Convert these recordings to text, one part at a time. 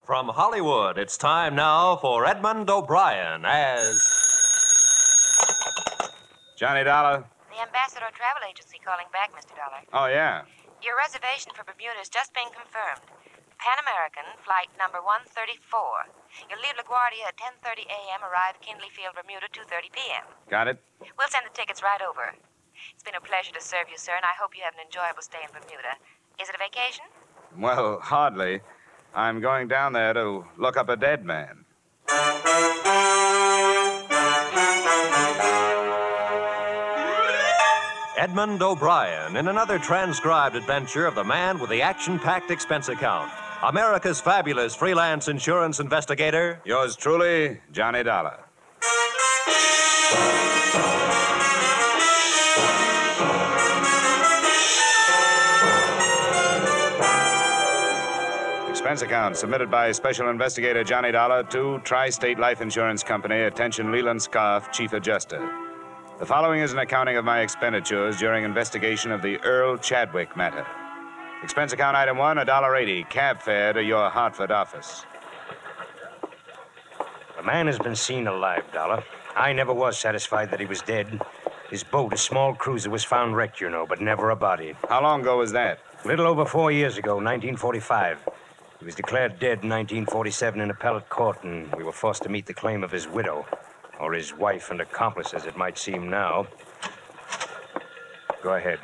From Hollywood, it's time now for Edmund O'Brien as... Johnny Dollar? The Ambassador Travel Agency calling back, Mr. Dollar. Oh, yeah. Your reservation for Bermuda has just been confirmed. Pan American, flight number 134. You'll leave LaGuardia at 10:30 a.m., arrive at Kindley Field, Bermuda, 2:30 p.m. Got it? We'll send the tickets right over. It's been a pleasure to serve you, sir, and I hope you have an enjoyable stay in Bermuda. Is it a vacation? Well, hardly. I'm going down there to look up a dead man. Edmund O'Brien in another transcribed adventure of the man with the action-packed expense account. America's fabulous freelance insurance investigator. Yours truly, Johnny Dollar. Expense account submitted by Special Investigator Johnny Dollar to Tri-State Life Insurance Company. Attention, Leland Scarf, Chief Adjuster. The following is an accounting of my expenditures during investigation of the Earl Chadwick matter. Expense account item 1, $1.80, cab fare to your Hartford office. The man has been seen alive, Dollar. I never was satisfied that he was dead. His boat, a small cruiser, was found wrecked, you know, but never a body. How long ago was that? A little over 4 years ago, 1945. He was declared dead in 1947 in appellate court, and we were forced to meet the claim of his widow, or his wife and accomplice, as it might seem now. Go ahead.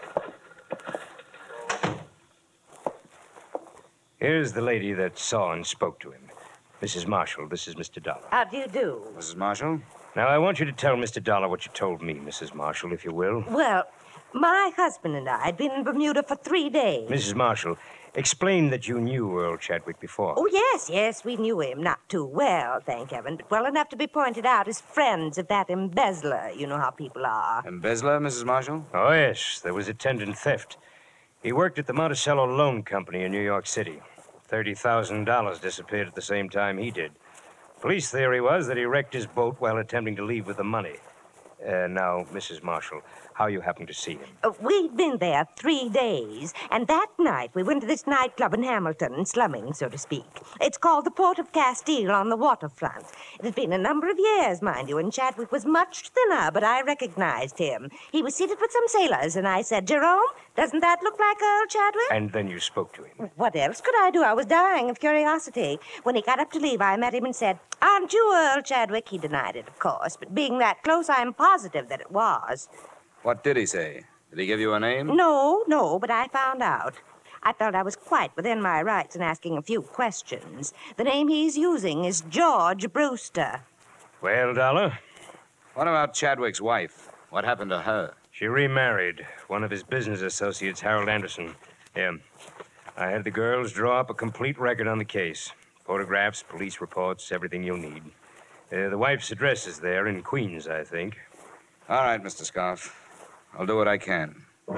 Here's the lady that saw and spoke to him. Mrs. Marshall, this is Mr. Dollar. How do you do? Mrs. Marshall? Now, I want you to tell Mr. Dollar what you told me, Mrs. Marshall, if you will. Well, my husband and I had been in Bermuda for 3 days. Mrs. Marshall, explain that you knew Earl Chadwick before. Oh, yes, we knew him. Not too well, thank heaven, but well enough to be pointed out as friends of that embezzler. You know how people are. Embezzler, Mrs. Marshall? Oh, yes, there was attendant theft. He worked at the Monticello Loan Company in New York City. $30,000 disappeared at the same time he did. Police theory was that he wrecked his boat while attempting to leave with the money. Now, Mrs. Marshall, how you happened to see him? We'd been there 3 days, and that night we went to this nightclub in Hamilton, slumming, so to speak. It's called the Port of Castile on the waterfront. It had been a number of years, mind you, and Chadwick was much thinner, but I recognized him. He was seated with some sailors, and I said, "Jerome, doesn't that look like Earl Chadwick?" And then you spoke to him. What else could I do? I was dying of curiosity. When he got up to leave, I met him and said, "Aren't you Earl Chadwick?" He denied it, of course, but being that close, I'm positive that it was. What did he say? Did he give you a name? No, but I found out. I felt I was quite within my rights in asking a few questions. The name he's using is George Brewster. Well, Dollar? What about Chadwick's wife? What happened to her? She remarried one of his business associates, Harold Anderson. Yeah. I had the girls draw up a complete record on the case. Photographs, police reports, everything you'll need. The wife's address is there in Queens, I think. All right, Mr. Scarf. I'll do what I can.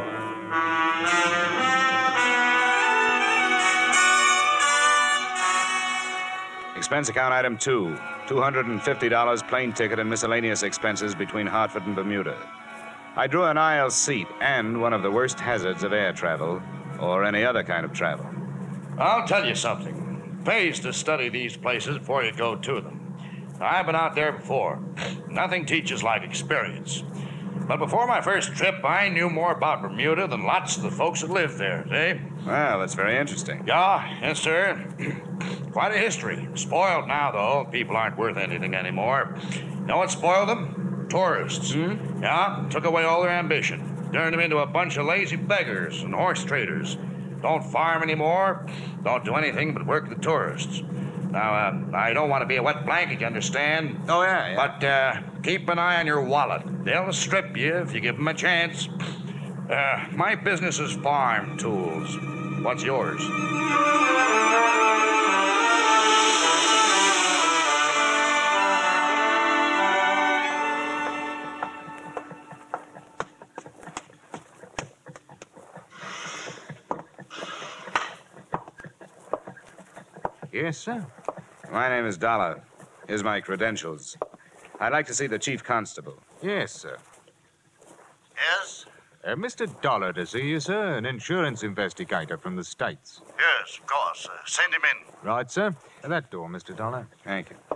Expense account item 2, $250 plane ticket and miscellaneous expenses between Hartford and Bermuda. I drew an aisle seat and one of the worst hazards of air travel or any other kind of travel. I'll tell you something. It pays to study these places before you go to them. I've been out there before. Nothing teaches like experience. But before my first trip, I knew more about Bermuda than lots of the folks that live there, see? Well, that's very interesting. Yeah, yes, sir. Quite a history. Spoiled now, though. People aren't worth anything anymore. Know what spoiled them? Tourists. Yeah, took away all their ambition. Turned them into a bunch of lazy beggars and horse traders. Don't farm anymore. Don't do anything but work the tourists. Now, I don't want to be a wet blanket, you understand? Oh, yeah. But keep an eye on your wallet. They'll strip you if you give them a chance. My business is farm tools. What's yours? Yes, sir. My name is Dollar. Here's my credentials. I'd like to see the chief constable. Yes, sir. Yes? Mr. Dollar to see you, sir, an insurance investigator from the States. Yes. Yes, of course. Send him in. Right, sir. At that door, Mr. Dollar. Thank you.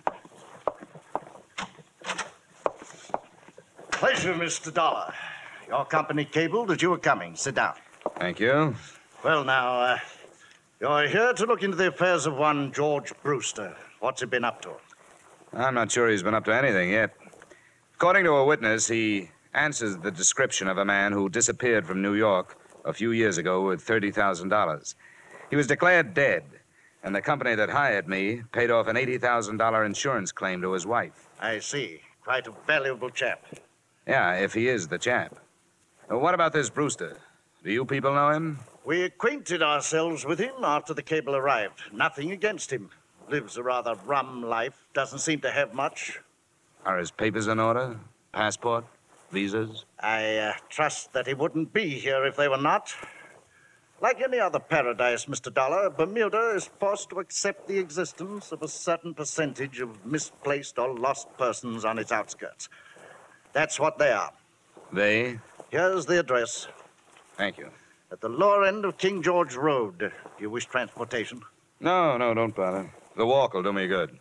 Pleasure, Mr. Dollar. Your company cabled that you were coming. Sit down. Thank you. Well, now, you're here to look into the affairs of one George Brewster. What's he been up to? I'm not sure he's been up to anything yet. According to a witness, he answers the description of a man who disappeared from New York a few years ago with $30,000. He was declared dead, and the company that hired me paid off an $80,000 insurance claim to his wife. I see. Quite a valuable chap. Yeah, if he is the chap. What about this Brewster? Do you people know him? We acquainted ourselves with him after the cable arrived. Nothing against him. Lives a rather rum life. Doesn't seem to have much. Are his papers in order? Passport? Visas? I trust that he wouldn't be here if they were not. Like any other paradise, Mr. Dollar, Bermuda is forced to accept the existence of a certain percentage of misplaced or lost persons on its outskirts. That's what they are. They? Here's the address. Thank you. At the lower end of King George Road. Do you wish transportation? No, don't bother. The walk will do me good.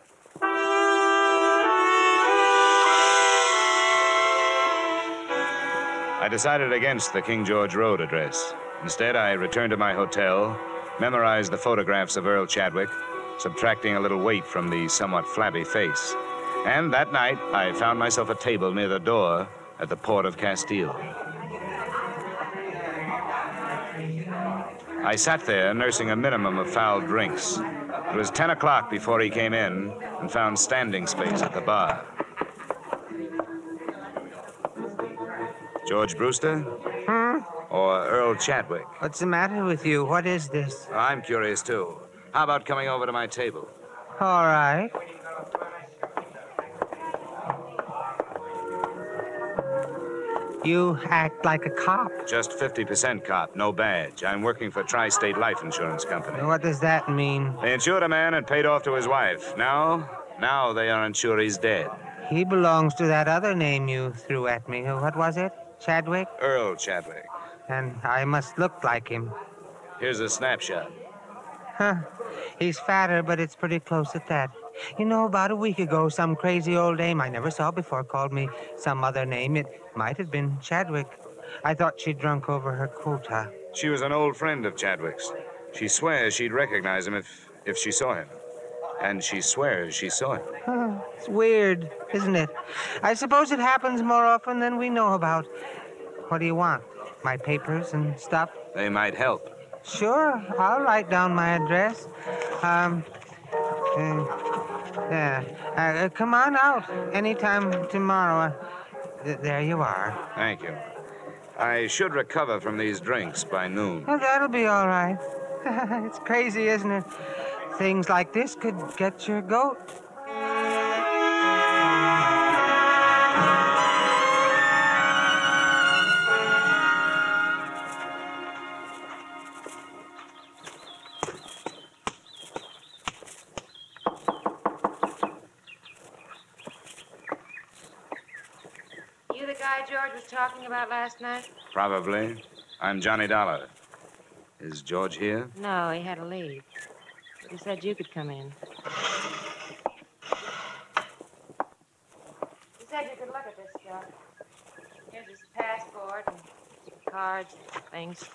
I decided against the King George Road address. Instead, I returned to my hotel, memorized the photographs of Earl Chadwick, subtracting a little weight from the somewhat flabby face. And that night, I found myself a table near the door at the Port of Castile. I sat there nursing a minimum of foul drinks. It was 10 o'clock before he came in and found standing space at the bar. George Brewster? Or Earl Chadwick? What's the matter with you? What is this? I'm curious, too. How about coming over to my table? All right. You act like a cop. Just 50% cop, no badge. I'm working for Tri-State Life Insurance Company. What does that mean? They insured a man and paid off to his wife. Now they are unsure he's dead. He belongs to that other name you threw at me. What was it? Chadwick? Earl Chadwick. And I must look like him. Here's a snapshot. Huh. He's fatter, but it's pretty close at that. You know, about a week ago, some crazy old dame I never saw before called me some other name. It might have been Chadwick. I thought she'd drunk over her quota. She was an old friend of Chadwick's. She swears she'd recognize him if she saw him. And she swears she saw him. Huh. It's weird, isn't it? I suppose it happens more often than we know about. What do you want? My papers and stuff? They might help. Sure, I'll write down my address. Come on out anytime tomorrow. There you are. Thank you. I should recover from these drinks by noon. Well, that'll be all right. It's crazy, isn't it? Things like this could get your goat. You the guy George was talking about last night? Probably. I'm Johnny Dollar. Is George here? No, he had to leave. He said you could come in. He said you could look at this stuff. Here's his passport and cards, things.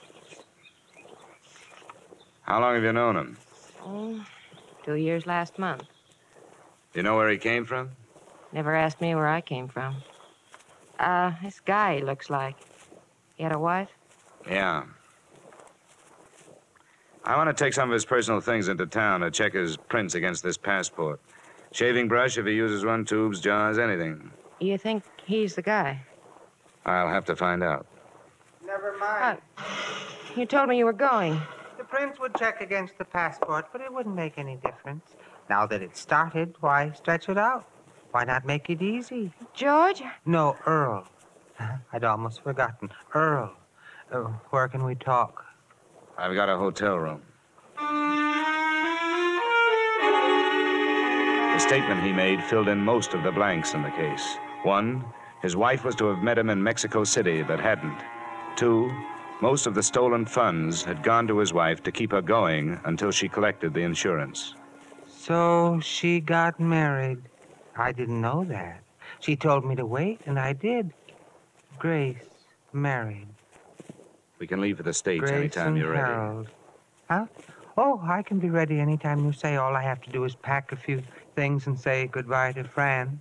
How long have you known him? 2 years last month. You know where he came from? Never asked me where I came from. This guy, he looks like. He had a wife? Yeah. I want to take some of his personal things into town to check his prints against this passport. Shaving brush if he uses one, tubes, jars, anything. You think he's the guy? I'll have to find out. Never mind. You told me you were going. The prince would check against the passport, but it wouldn't make any difference. Now that it's started, why stretch it out? Why not make it easy? George? No, Earl. I'd almost forgotten. Earl. Where can we talk? I've got a hotel room. The statement he made filled in most of the blanks in the case. 1, his wife was to have met him in Mexico City, but hadn't. 2, Most of the stolen funds had gone to his wife to keep her going until she collected the insurance. So she got married. I didn't know that. She told me to wait, and I did. Grace married. We can leave for the States Grace anytime and you're ready. Harold. Huh? Oh, I can be ready anytime you say. All I have to do is pack a few things and say goodbye to Fran.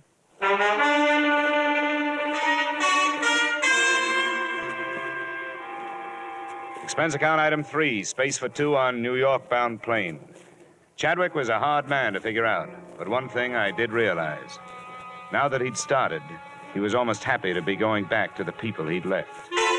Expense account item 3, space for 2 on New York-bound plane. Chadwick was a hard man to figure out, but one thing I did realize. Now that he'd started, he was almost happy to be going back to the people he'd left.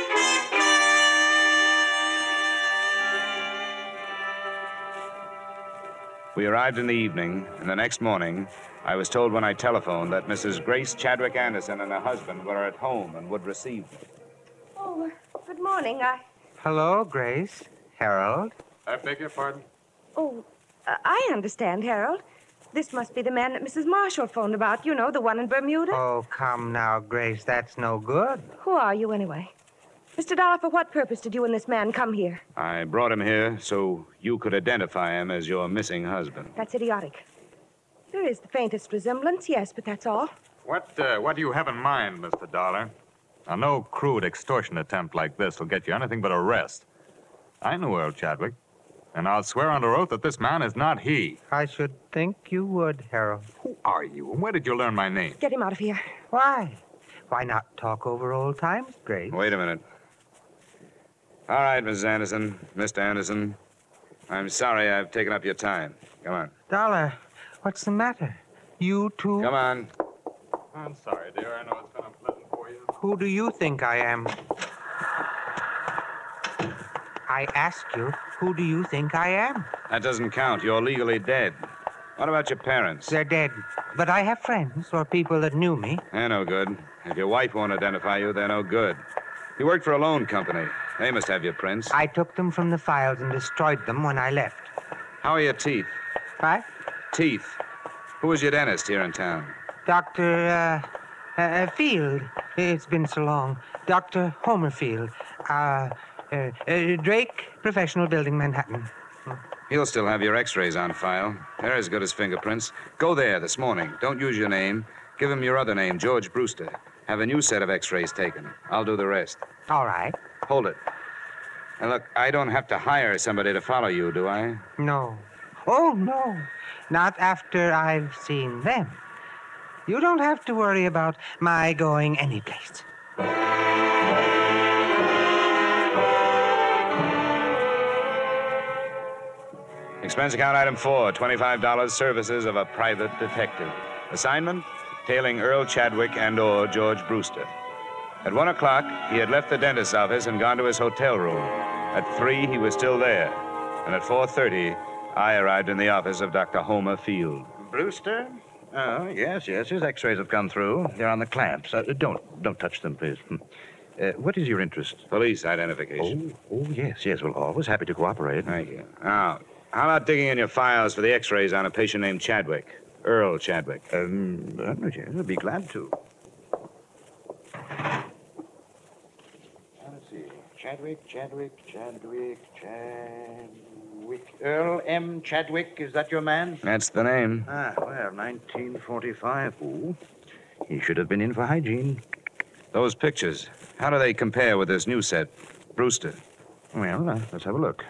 We arrived in the evening, and the next morning, I was told when I telephoned that Mrs. Grace Chadwick Anderson and her husband were at home and would receive me. Oh, good morning. Hello, Grace. Harold. I beg your pardon? Oh, I understand, Harold. This must be the man that Mrs. Marshall phoned about. You know, the one in Bermuda. Oh, come now, Grace. That's no good. Who are you, anyway? Mr. Dollar, for what purpose did you and this man come here? I brought him here so you could identify him as your missing husband. That's idiotic. There is the faintest resemblance, yes, but that's all. What do you have in mind, Mr. Dollar? Now, no crude extortion attempt like this will get you anything but arrest. I knew Earl Chadwick, and I'll swear under oath that this man is not he. I should think you would, Harold. Who are you, and where did you learn my name? Get him out of here. Why? Why not talk over old times, Grace? Wait a minute. All right, Mrs. Anderson, Mr. Anderson. I'm sorry I've taken up your time. Come on. Dollar, what's the matter? You too? Come on. I'm sorry, dear. I know it's been unpleasant for you. Who do you think I am? I ask you, who do you think I am? That doesn't count. You're legally dead. What about your parents? They're dead. But I have friends or people that knew me. They're no good. If your wife won't identify you, they're no good. You worked for a loan company. They must have your prints. I took them from the files and destroyed them when I left. How are your teeth? What? Teeth. Who was your dentist here in town? Dr. Field. It's been so long. Dr. Homer Field. Drake, Professional Building, Manhattan. He'll still have your x-rays on file. They're as good as fingerprints. Go there this morning. Don't use your name. Give him your other name, George Brewster. Have a new set of x-rays taken. I'll do the rest. All right. Hold it. Now, look, I don't have to hire somebody to follow you, do I? No. Oh, no. Not after I've seen them. You don't have to worry about my going anyplace. Expense account item 4, $25 services of a private detective. Assignment, tailing Earl Chadwick and/or George Brewster. At 1 o'clock, he had left the dentist's office and gone to his hotel room. At 3, he was still there. And at 4:30, I arrived in the office of Dr. Homer Field. Brewster? Oh, yes. His x-rays have come through. They're on the clamps. Don't touch them, please. What is your interest? Police identification. Oh, yes. Well, always happy to cooperate. Thank you. Now, how about digging in your files for the x-rays on a patient named Chadwick? Earl Chadwick. Yes, I'd be glad to. Let's see. Chadwick. Earl M. Chadwick, is that your man? That's the name. Ah, well, 1945. Ooh, he should have been in for hygiene. Those pictures, how do they compare with this new set? Brewster. Well, let's have a look.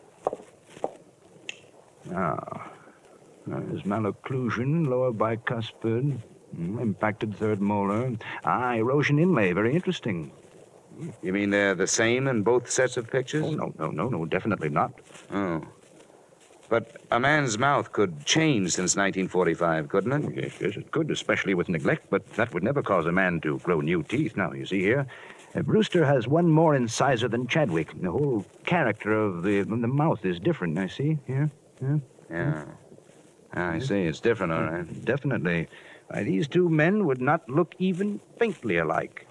Ah, there's malocclusion, lower bicuspid, impacted third molar. Ah, erosion inlay, very interesting. You mean they're the same in both sets of pictures? Oh, no, definitely not. Oh. But a man's mouth could change since 1945, couldn't it? Yes, it could, especially with neglect, but that would never cause a man to grow new teeth. Now, you see here, Brewster has one more incisor than Chadwick. The whole character of the mouth is different, I see, here. Yeah. I see. It's different, all right. Definitely. These two men would not look even faintly alike.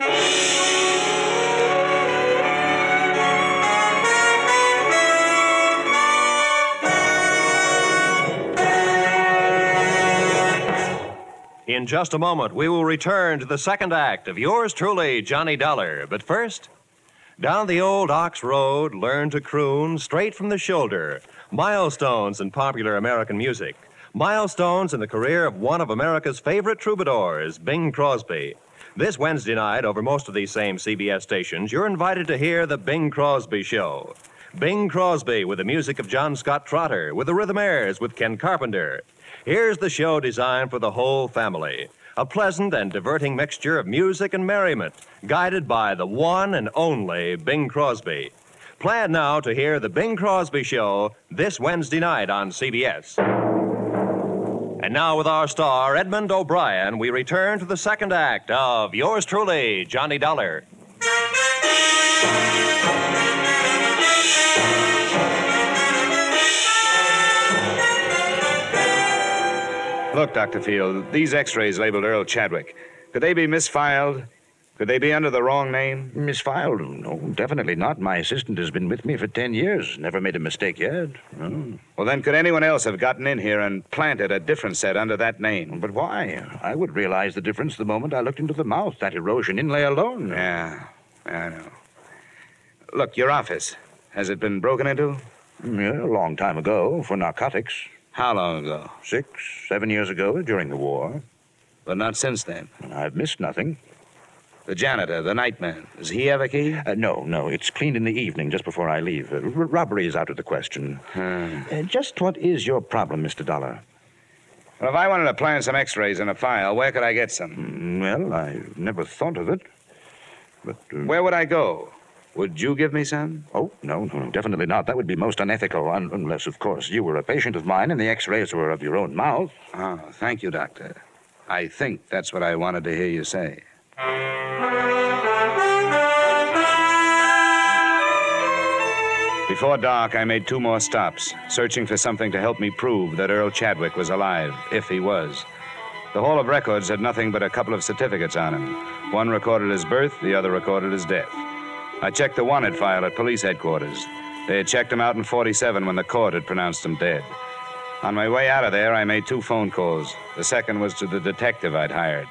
In just a moment, we will return to the second act of yours truly, Johnny Dollar. But first, Down the old Ox Road, learn to croon straight from the shoulder. Milestones in popular American music. Milestones in the career of one of America's favorite troubadours, Bing Crosby. This Wednesday night, over most of these same CBS stations, you're invited to hear The Bing Crosby Show. Bing Crosby with the music of John Scott Trotter, with the Rhythmaires, with Ken Carpenter. Here's the show designed for the whole family. A pleasant and diverting mixture of music and merriment, guided by the one and only Bing Crosby. Plan now to hear The Bing Crosby Show this Wednesday night on CBS. And now with our star, Edmund O'Brien, we return to the second act of yours truly, Johnny Dollar. Look, Dr. Field, these x-rays labeled Earl Chadwick, could they be misfiled? Could they be under the wrong name? Misfiled? No, definitely not. My assistant has been with me for 10 years. Never made a mistake yet. No. Well, then could anyone else have gotten in here and planted a different set under that name? But why? I would realize the difference the moment I looked into the mouth. That erosion inlay alone. Yeah, I know. Look, your office, has it been broken into? Yeah, a long time ago, for narcotics. How long ago? 6, 7 years ago, during the war. But not since then. I've missed nothing. The janitor, the nightman, does he have a key? No. It's cleaned in the evening, just before I leave. Robbery is out of the question. Just what is your problem, Mr. Dollar? Well, if I wanted to plant some x-rays in a file, where could I get some? Well, I never thought of it. But... Where would I go? Would you give me some? Oh, no, definitely not. That would be most unethical, unless, of course, you were a patient of mine and the x-rays were of your own mouth. Oh, thank you, Doctor. I think that's what I wanted to hear you say. Before dark, I made 2 more stops, searching for something to help me prove that Earl Chadwick was alive, if he was. The Hall of Records had nothing but a couple of certificates on him. One recorded his birth, the other recorded his death. I checked the wanted file at police headquarters. They had checked him out in 47 when the court had pronounced him dead. On my way out of there, I made 2 phone calls. The second was to the detective I'd hired.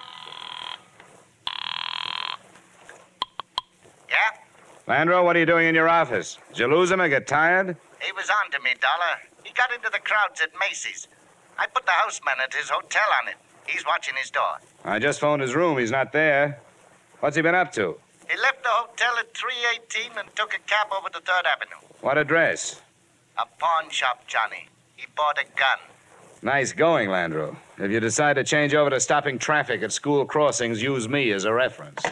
Yeah? Landro, what are you doing in your office? Did you lose him or get tired? He was on to me, Dollar. He got into the crowds at Macy's. I put the houseman at his hotel on it. He's watching his door. I just phoned his room. He's not there. What's he been up to? He left the hotel at 318 and took a cab over to 3rd Avenue. What address? A pawn shop, Johnny. He bought a gun. Nice going, Landro. If you decide to change over to stopping traffic at school crossings, use me as a reference.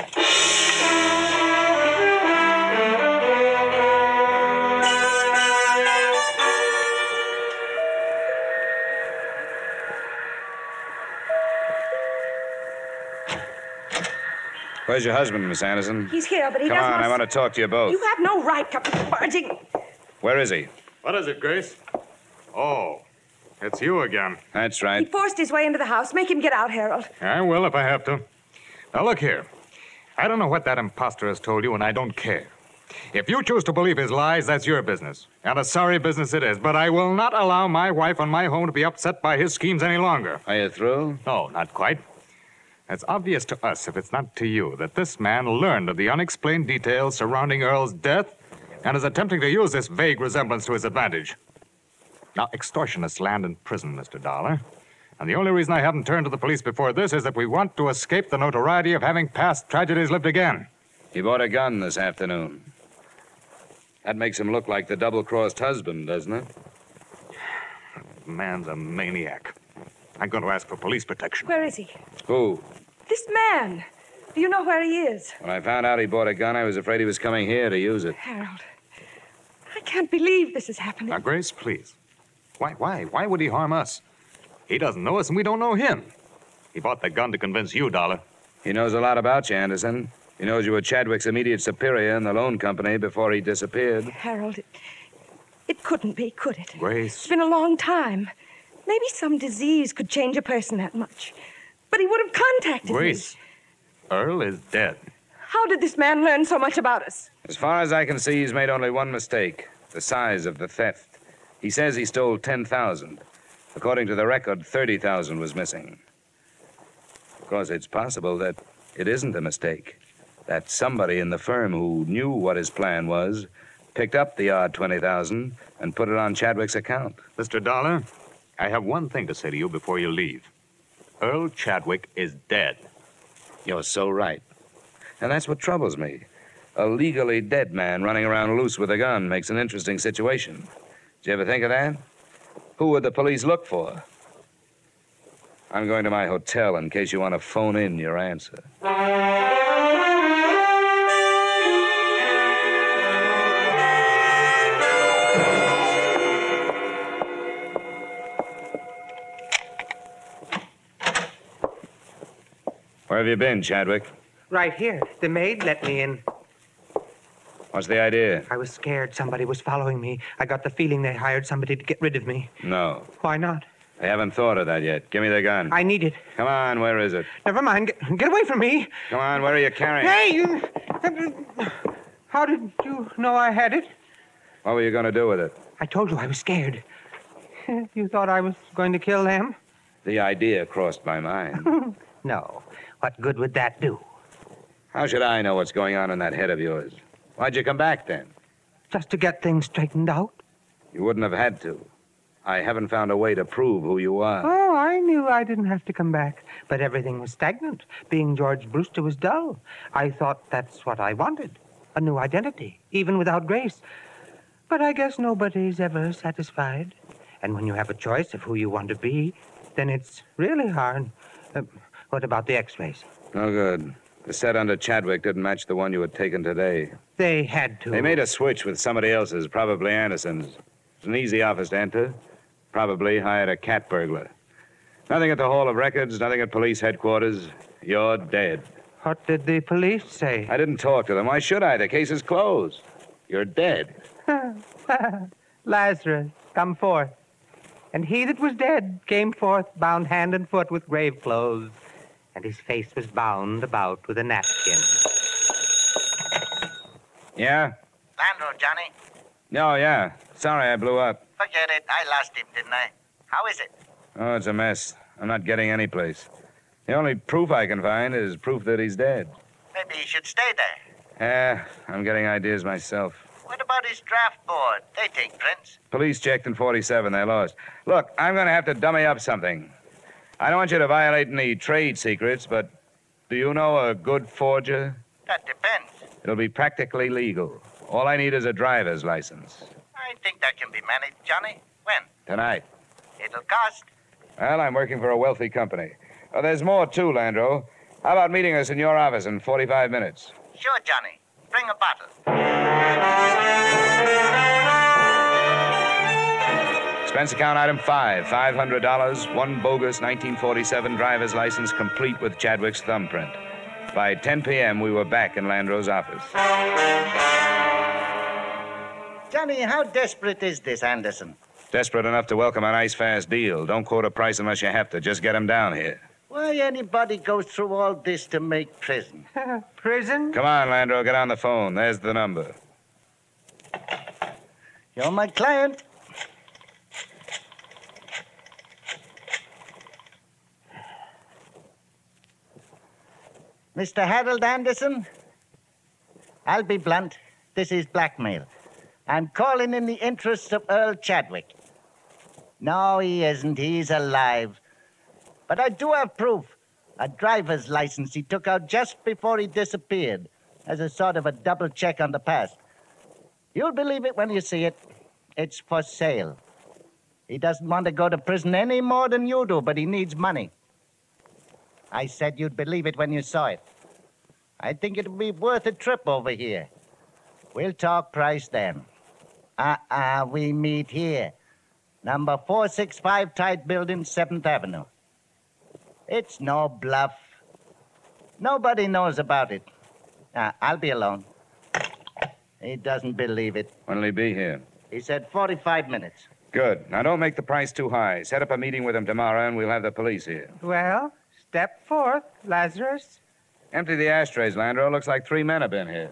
Where's your husband, Miss Anderson? He's here, but he Come doesn't... on, I want to talk to you both. You have no right to be barging... Where is he? What is it, Grace? Oh, it's you again. That's He right. forced his way into the house. Make him get out, Harold. I will if I have to. Now, look here. I don't know what that imposter has told you, and I don't care. If you choose to believe his lies, that's your business. And a sorry business it is. But I will not allow my wife and my home to be upset by his schemes any longer. Are you through? No, not quite. It's obvious to us, if it's not to you, that this man learned of the unexplained details surrounding Earl's death and is attempting to use this vague resemblance to his advantage. Now, extortionists land in prison, Mr. Dollar. And the only reason I haven't turned to the police before this is that we want to escape the notoriety of having past tragedies lived again. He bought a gun this afternoon. That makes him look like the double-crossed husband, doesn't it? The man's a maniac. I'm going to ask for police protection. Where is he? Who? This man. Do you know where he is? When I found out he bought a gun, I was afraid he was coming here to use it. Harold, I can't believe this is happening. Now, Grace, please. Why would he harm us? He doesn't know us, and we don't know him. He bought the gun to convince you, Dollar. He knows a lot about you, Anderson. He knows you were Chadwick's immediate superior in the loan company before he disappeared. Harold, it couldn't be, could it? Grace. It's been a long time. Maybe some disease could change a person that much. But he would have contacted Grace, me. Earl is dead. How did this man learn so much about us? As far as I can see, he's made only one mistake, the size of the theft. He says he stole 10,000. According to the record, 30,000 was missing. Of course, it's possible that it isn't a mistake. That somebody in the firm who knew what his plan was picked up the odd 20,000 and put it on Chadwick's account. Mr. Dollar, I have one thing to say to you before you leave. Earl Chadwick is dead. You're so right. And that's what troubles me. A legally dead man running around loose with a gun makes an interesting situation. Did you ever think of that? Who would the police look for? I'm going to my hotel in case you want to phone in your answer. Where have you been, Chadwick? Right here. The maid let me in. What's the idea? I was scared somebody was following me. I got the feeling they hired somebody to get rid of me. No. Why not? I haven't thought of that yet. Give me the gun. I need it. Come on, where is it? Never mind. Get away from me. Come on, where are you carrying it? Hey, you... How did you know I had it? What were you going to do with it? I told you I was scared. You thought I was going to kill them? The idea crossed my mind. No. What good would that do? How should I know what's going on in that head of yours? Why'd you come back then? Just to get things straightened out. You wouldn't have had to. I haven't found a way to prove who you are. Oh, I knew I didn't have to come back. But everything was stagnant. Being George Brewster was dull. I thought that's what I wanted. A new identity, even without Grace. But I guess nobody's ever satisfied. And when you have a choice of who you want to be, then it's really hard. What about the x-rays? No good. The set under Chadwick didn't match the one you had taken today. They had to. They made a switch with somebody else's, probably Anderson's. It's an easy office to enter. Probably hired a cat burglar. Nothing at the Hall of Records, nothing at police headquarters. You're dead. What did the police say? I didn't talk to them. Why should I? The case is closed. You're dead. Lazarus, come forth. And he that was dead came forth, bound hand and foot with grave clothes, and his face was bound about with a napkin. Yeah? Landro, Johnny. Oh, yeah. Sorry I blew up. Forget it. I lost him, didn't I? How is it? Oh, it's a mess. I'm not getting any place. The only proof I can find is proof that he's dead. Maybe he should stay there. Yeah, I'm getting ideas myself. What about his draft board? They take prints. Police checked in 47. They lost. Look, I'm going to have to dummy up something. I don't want you to violate any trade secrets, but do you know a good forger? That depends. It'll be practically legal. All I need is a driver's license. I think that can be managed, Johnny. When? Tonight. It'll cost. Well, I'm working for a wealthy company. Oh, there's more, too, Landro. How about meeting us in your office in 45 minutes? Sure, Johnny. Bring a bottle. Expense account item 5, $500, one bogus 1947 driver's license complete with Chadwick's thumbprint. By 10 p.m., we were back in Landro's office. Johnny, how desperate is this Anderson? Desperate enough to welcome a nice, fast deal. Don't quote a price unless you have to. Just get him down here. Why anybody goes through all this to make prison? Prison? Come on, Landro, get on the phone. There's the number. You're my client. Mr. Harold Anderson? I'll be blunt. This is blackmail. I'm calling in the interests of Earl Chadwick. No, he isn't. He's alive. But I do have proof. A driver's license he took out just before he disappeared, as a sort of a double check on the past. You'll believe it when you see it. It's for sale. He doesn't want to go to prison any more than you do, but he needs money. I said you'd believe it when you saw it. I think it'll be worth a trip over here. We'll talk price then. We meet here. Number 465 Tide Building, 7th Avenue. It's no bluff. Nobody knows about it. I'll be alone. He doesn't believe it. When'll he be here? He said 45 minutes. Good. Now, don't make the price too high. Set up a meeting with him tomorrow, and we'll have the police here. Well, step forth, Lazarus. Empty the ashtrays, Landro. Looks like 3 men have been here.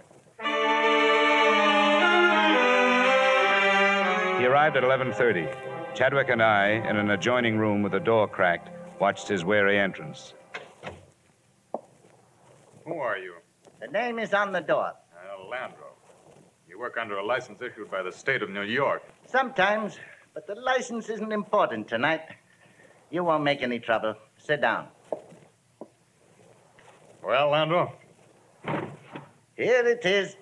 He arrived at 11:30. Chadwick and I, in an adjoining room with the door cracked, watched his wary entrance. Who are you? The name is on the door. Landro. You work under a license issued by the state of New York. Sometimes, but the license isn't important tonight. You won't make any trouble. Sit down. Well, Landro? Here it is.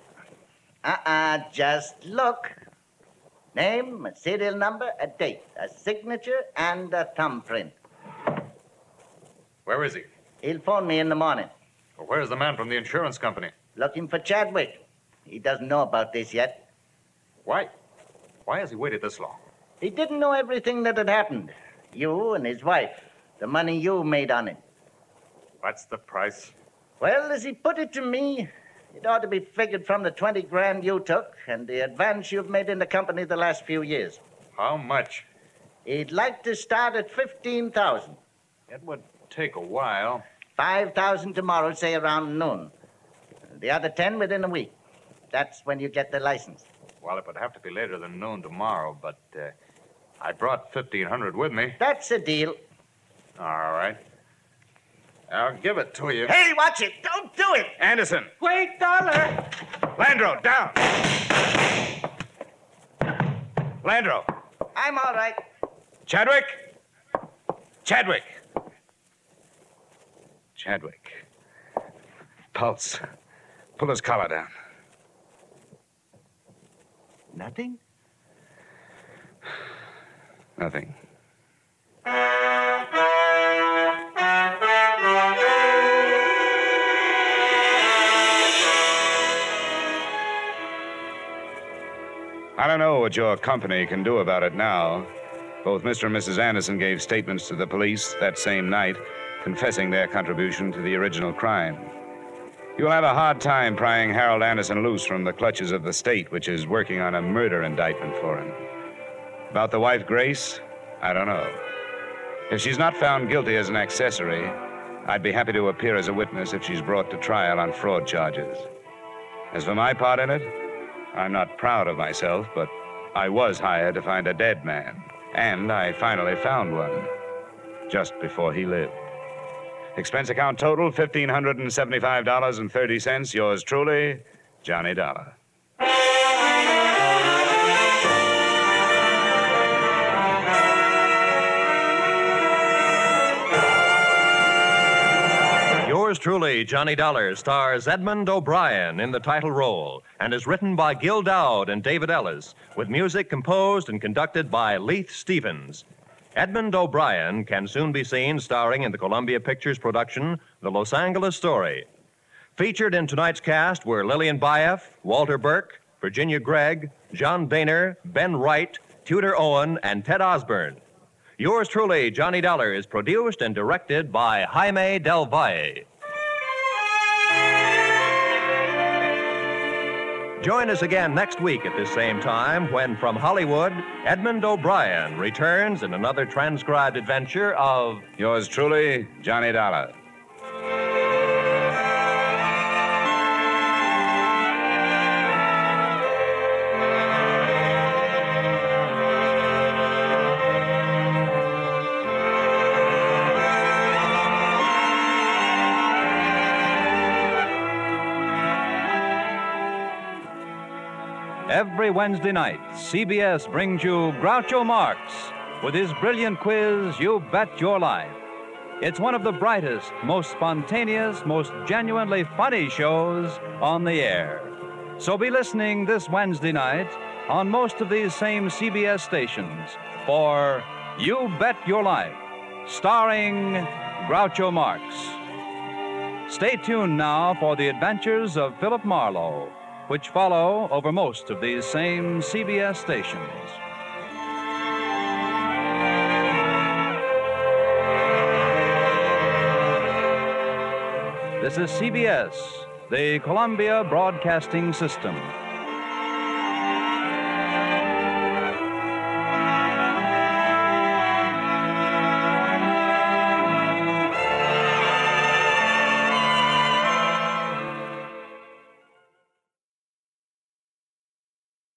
Just look. Name, a serial number, a date, a signature, and a thumbprint. Where is he? He'll phone me in the morning. Well, where's the man from the insurance company? Looking for Chadwick. He doesn't know about this yet. Why? Why has he waited this long? He didn't know everything that had happened. You and his wife. The money you made on it. What's the price? Well, as he put it to me, it ought to be figured from the 20 grand you took and the advance you've made in the company the last few years. How much? He'd like to start at 15,000. It would take a while. 5,000 tomorrow, say around noon. The other 10 within a week. That's when you get the license. Well, it would have to be later than noon tomorrow, but I brought 1,500 with me. That's a deal. All right. I'll give it to you. Hey, watch it. Don't do it. Anderson. Wait, Dollar! Landro, down. Landro. I'm all right. Chadwick. Chadwick. Chadwick. Pulse. Pull his collar down. Nothing? Nothing. I don't know what your company can do about it now. Both Mr. and Mrs. Anderson gave statements to the police that same night, confessing their contribution to the original crime. You'll have a hard time prying Harold Anderson loose from the clutches of the state, which is working on a murder indictment for him. About the wife, Grace, I don't know. If she's not found guilty as an accessory, I'd be happy to appear as a witness if she's brought to trial on fraud charges. As for my part in it, I'm not proud of myself, but I was hired to find a dead man, and I finally found one, just before he lived. Expense account total, $1,575.30. Yours truly, Johnny Dollar. Yours truly, Johnny Dollar, stars Edmund O'Brien in the title role and is written by Gil Dowd and David Ellis, with music composed and conducted by Leith Stevens. Edmund O'Brien can soon be seen starring in the Columbia Pictures production, The Los Angeles Story. Featured in tonight's cast were Lillian Baeff, Walter Burke, Virginia Gregg, John Daner, Ben Wright, Tudor Owen, and Ted Osborne. Yours truly, Johnny Dollar, is produced and directed by Jaime Del Valle. Join us again next week at this same time when, from Hollywood, Edmund O'Brien returns in another transcribed adventure of Yours truly, Johnny Dollar. Every Wednesday night, CBS brings you Groucho Marx with his brilliant quiz, You Bet Your Life. It's one of the brightest, most spontaneous, most genuinely funny shows on the air. So be listening this Wednesday night on most of these same CBS stations for You Bet Your Life, starring Groucho Marx. Stay tuned now for the adventures of Philip Marlowe, which follow over most of these same CBS stations. This is CBS, the Columbia Broadcasting System.